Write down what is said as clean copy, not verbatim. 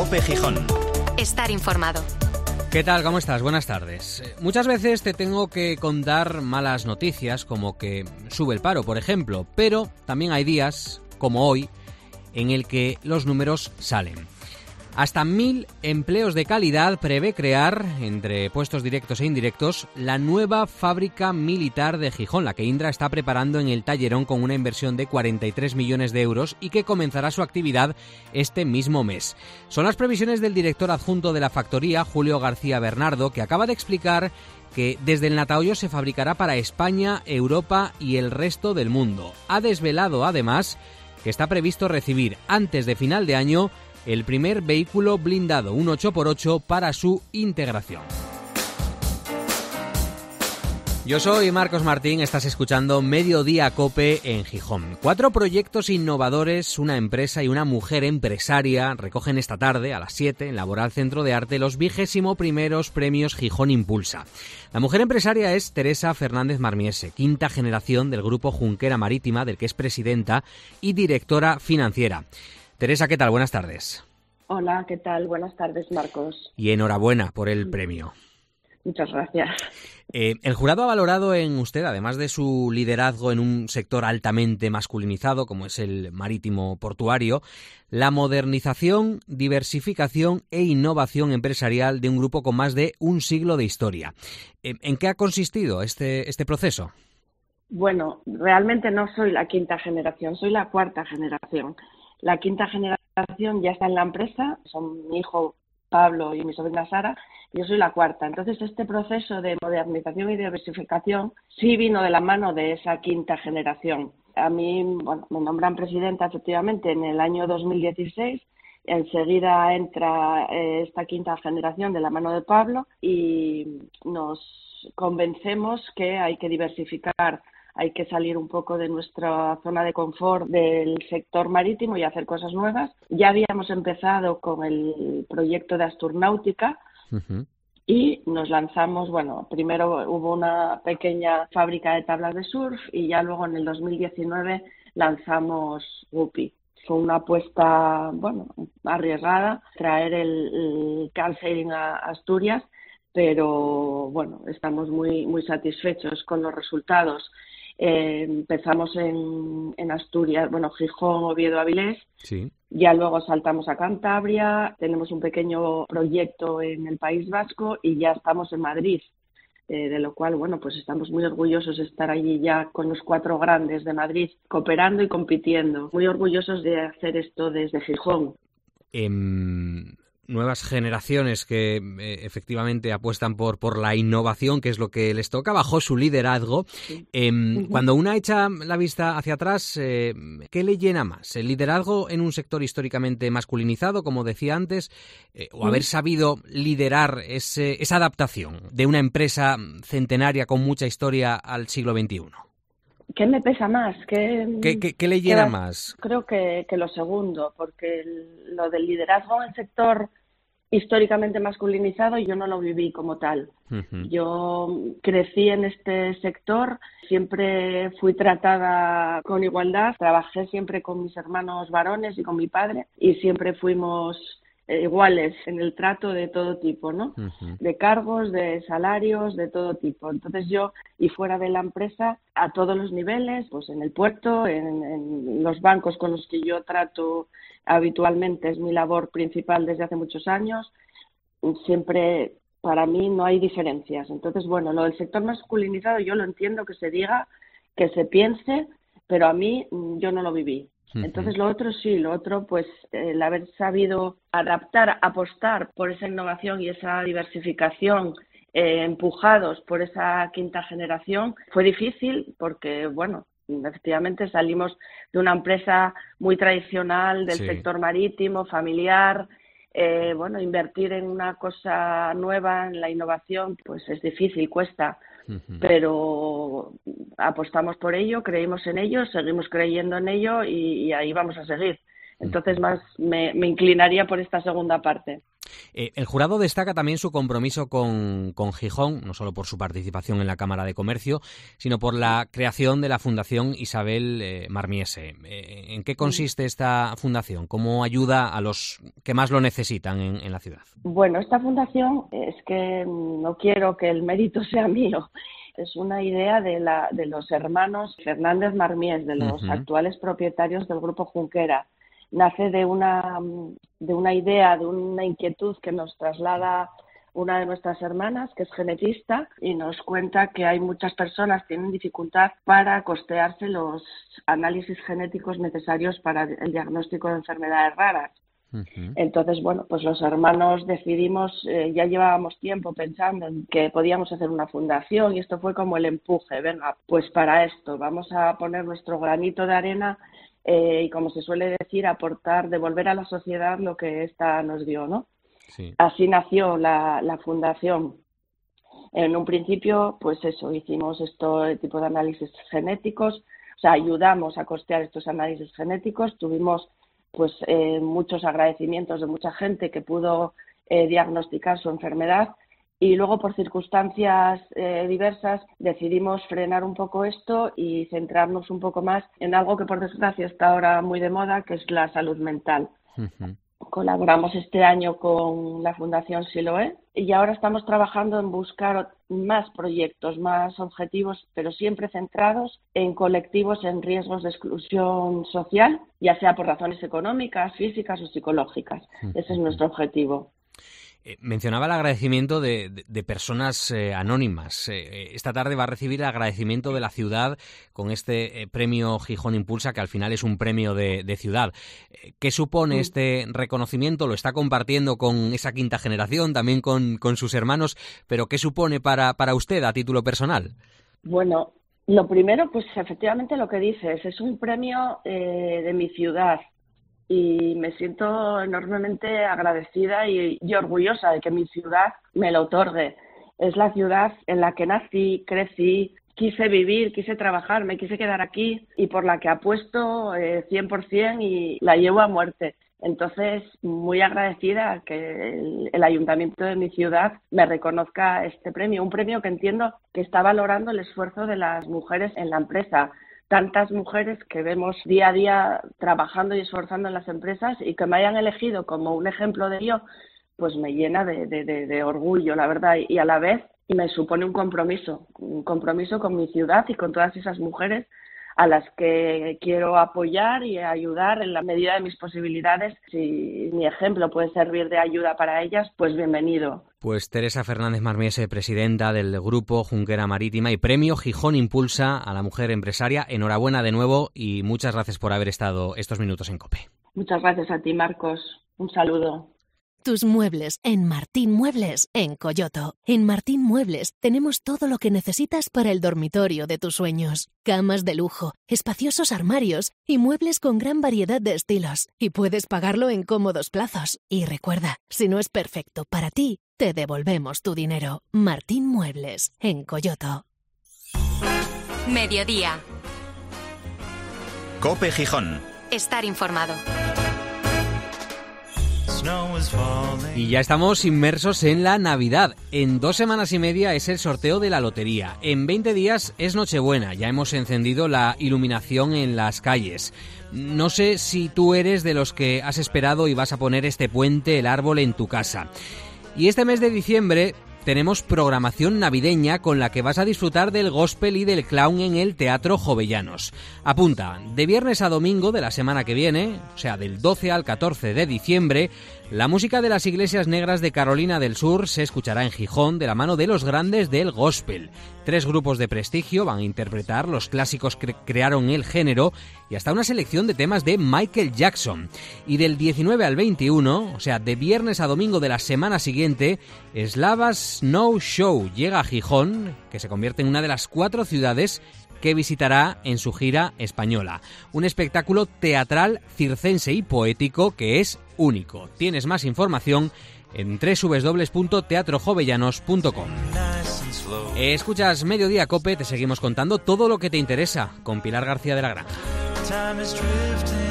COPE Gijón. Estar informado. ¿Qué tal? ¿Cómo estás? Buenas tardes. Muchas veces te tengo que contar malas noticias, como que sube el paro, por ejemplo, pero también hay días, como hoy, en el que los números salen. Hasta 1.000 empleos de calidad prevé crear, entre puestos directos e indirectos, la nueva fábrica militar de Gijón, la que Indra está preparando en el Tallerón con una inversión de 43 millones de euros y que comenzará su actividad este mismo mes. Son las previsiones del director adjunto de la factoría, Julio García Bernardo, que acaba de explicar que desde el Natahoyo se fabricará para España, Europa y el resto del mundo. Ha desvelado, además, que está previsto recibir antes de final de año el primer vehículo blindado, un 8x8, para su integración. Yo soy Marcos Martín, estás escuchando Mediodía COPE en Gijón. 4 proyectos innovadores, una empresa y una mujer empresaria recogen esta tarde a las 7 en Laboral Centro de Arte los 21º premios Gijón Impulsa. La mujer empresaria es Teresa Fernández Marmiese, quinta generación del grupo Junquera Marítima, del que es presidenta y directora financiera. Teresa, ¿qué tal? Buenas tardes. Hola, ¿qué tal? Buenas tardes, Marcos. Y enhorabuena por el premio. Muchas gracias. El jurado ha valorado en usted, además de su liderazgo en un sector altamente masculinizado, como es el marítimo portuario, la modernización, diversificación e innovación empresarial de un grupo con más de un siglo de historia. ¿En qué ha consistido este proceso? Bueno, realmente no soy la quinta generación, soy la cuarta generación. La quinta generación ya está en la empresa, son mi hijo Pablo y mi sobrina Sara, y yo soy la cuarta. Entonces, este proceso de modernización y diversificación sí vino de la mano de esa quinta generación. A mí, bueno, me nombran presidenta efectivamente en el año 2016, enseguida entra esta quinta generación de la mano de Pablo y nos convencemos que hay que diversificar. Hay que salir un poco de nuestra zona de confort del sector marítimo y hacer cosas nuevas. Ya habíamos empezado con el proyecto de Asturnáutica y nos lanzamos, bueno, primero hubo una pequeña fábrica de tablas de surf y ya luego en el 2019 lanzamos Guppy. Fue una apuesta, bueno, arriesgada, traer el car sailing a Asturias, pero bueno, estamos muy satisfechos con los resultados. Empezamos en Asturias, bueno, Gijón, Oviedo, Avilés, sí. Ya luego saltamos a Cantabria, tenemos un pequeño proyecto en el País Vasco y ya estamos en Madrid, de lo cual, bueno, pues estamos muy orgullosos de estar allí ya con los 4 grandes de Madrid, cooperando y compitiendo, muy orgullosos de hacer esto desde Gijón. Nuevas generaciones que efectivamente apuestan por la innovación, que es lo que les toca, bajo su liderazgo. Sí. Cuando una echa la vista hacia atrás, ¿qué le llena más? ¿El liderazgo en un sector históricamente masculinizado, como decía antes, o haber sabido liderar esa adaptación de una empresa centenaria con mucha historia al siglo XXI? ¿Qué me pesa más? ¿Qué le llena más? Creo que lo segundo, porque lo del liderazgo en el sector históricamente masculinizado yo no lo viví como tal. Yo crecí en este sector, siempre fui tratada con igualdad, trabajé siempre con mis hermanos varones y con mi padre y siempre fuimos iguales en el trato de todo tipo, ¿no? De cargos, de salarios, de todo tipo. Entonces yo, y fuera de la empresa, a todos los niveles, pues en el puerto, en los bancos con los que yo trato habitualmente, es mi labor principal desde hace muchos años, siempre para mí no hay diferencias. Entonces, bueno, lo del sector masculinizado yo lo entiendo que se diga, que se piense, pero a mí yo no lo viví. Entonces lo otro sí, lo otro pues el haber sabido adaptar, apostar por esa innovación y esa diversificación empujados por esa quinta generación fue difícil porque bueno, efectivamente salimos de una empresa muy tradicional del sector marítimo, familiar, bueno, invertir en una cosa nueva, en la innovación, pues es difícil, cuesta. Pero apostamos por ello, creímos en ello, seguimos creyendo en ello y ahí vamos a seguir. Entonces más me inclinaría por esta segunda parte. El jurado destaca también su compromiso con Gijón, no solo por su participación en la Cámara de Comercio, sino por la creación de la Fundación Isabel Marmiese. ¿En qué consiste esta fundación? ¿Cómo ayuda a los que más lo necesitan en la ciudad? Bueno, esta fundación, es que no quiero que el mérito sea mío, es una idea de los hermanos Fernández Marmies, de los actuales propietarios del Grupo Junquera. Nace de una idea, de una inquietud que nos traslada una de nuestras hermanas, que es genetista, y nos cuenta que hay muchas personas que tienen dificultad para costearse los análisis genéticos necesarios para el diagnóstico de enfermedades raras. Entonces, bueno, pues los hermanos decidimos, ya llevábamos tiempo pensando en que podíamos hacer una fundación y esto fue como el empuje, venga, pues para esto vamos a poner nuestro granito de arena y, como se suele decir, aportar, devolver a la sociedad lo que ésta nos dio, ¿no? Sí. Así nació la fundación. En un principio, pues eso, hicimos este tipo de análisis genéticos, o sea, ayudamos a costear estos análisis genéticos, tuvimos pues muchos agradecimientos de mucha gente que pudo diagnosticar su enfermedad y luego por circunstancias diversas decidimos frenar un poco esto y centrarnos un poco más en algo que por desgracia está ahora muy de moda, que es la salud mental. Colaboramos este año con la Fundación Siloé y ahora estamos trabajando en buscar más proyectos, más objetivos, pero siempre centrados en colectivos en riesgos de exclusión social, ya sea por razones económicas, físicas o psicológicas. Ese es nuestro objetivo. Mencionaba el agradecimiento de personas anónimas. Esta tarde va a recibir el agradecimiento de la ciudad con este premio Gijón Impulsa, que al final es un premio de ciudad. ¿Qué supone este reconocimiento? Lo está compartiendo con esa quinta generación, también con sus hermanos, pero ¿qué supone para usted a título personal? Bueno, lo primero, pues efectivamente lo que dices, es un premio de mi ciudad. Y me siento enormemente agradecida y orgullosa de que mi ciudad me lo otorgue. Es la ciudad en la que nací, crecí, quise vivir, quise trabajar, me quise quedar aquí y por la que apuesto 100% y la llevo a muerte. Entonces, muy agradecida que el ayuntamiento de mi ciudad me reconozca este premio, un premio que entiendo que está valorando el esfuerzo de las mujeres en la empresa. Tantas mujeres que vemos día a día trabajando y esforzando en las empresas y que me hayan elegido como un ejemplo de ello, pues me llena de orgullo, la verdad, y a la vez me supone un compromiso con mi ciudad y con todas esas mujeres a las que quiero apoyar y ayudar en la medida de mis posibilidades. Si mi ejemplo puede servir de ayuda para ellas, pues bienvenido. Pues Teresa Fernández Marmiese, presidenta del Grupo Junquera Marítima y Premio Gijón Impulsa a la mujer empresaria. Enhorabuena de nuevo y muchas gracias por haber estado estos minutos en COPE. Muchas gracias a ti, Marcos. Un saludo. Tus muebles en Martín Muebles, en Coyoto. En Martín Muebles tenemos todo lo que necesitas para el dormitorio de tus sueños. Camas de lujo, espaciosos armarios y muebles con gran variedad de estilos. Y puedes pagarlo en cómodos plazos. Y recuerda, si no es perfecto para ti, te devolvemos tu dinero. Martín Muebles, en Coyoto. Mediodía. COPE Gijón. Estar informado. Y ya estamos inmersos en la Navidad. En 2 semanas y media es el sorteo de la lotería. En 20 días es Nochebuena. Ya hemos encendido la iluminación en las calles. No sé si tú eres de los que has esperado y vas a poner este puente, el árbol, en tu casa. Y este mes de diciembre tenemos programación navideña con la que vas a disfrutar del gospel y del clown en el Teatro Jovellanos. Apunta, de viernes a domingo de la semana que viene, o sea, del 12 al 14 de diciembre, la música de las Iglesias Negras de Carolina del Sur se escuchará en Gijón de la mano de los grandes del gospel. 3 grupos de prestigio van a interpretar los clásicos que crearon el género y hasta una selección de temas de Michael Jackson. Y del 19 al 21, o sea, de viernes a domingo de la semana siguiente, Slavas Snow Show llega a Gijón, que se convierte en una de las 4 ciudades que visitará en su gira española. Un espectáculo teatral, circense y poético que es único. Tienes más información en www.teatrojovellanos.com. Escuchas Mediodía COPE, te seguimos contando todo lo que te interesa con Pilar García de la Granja.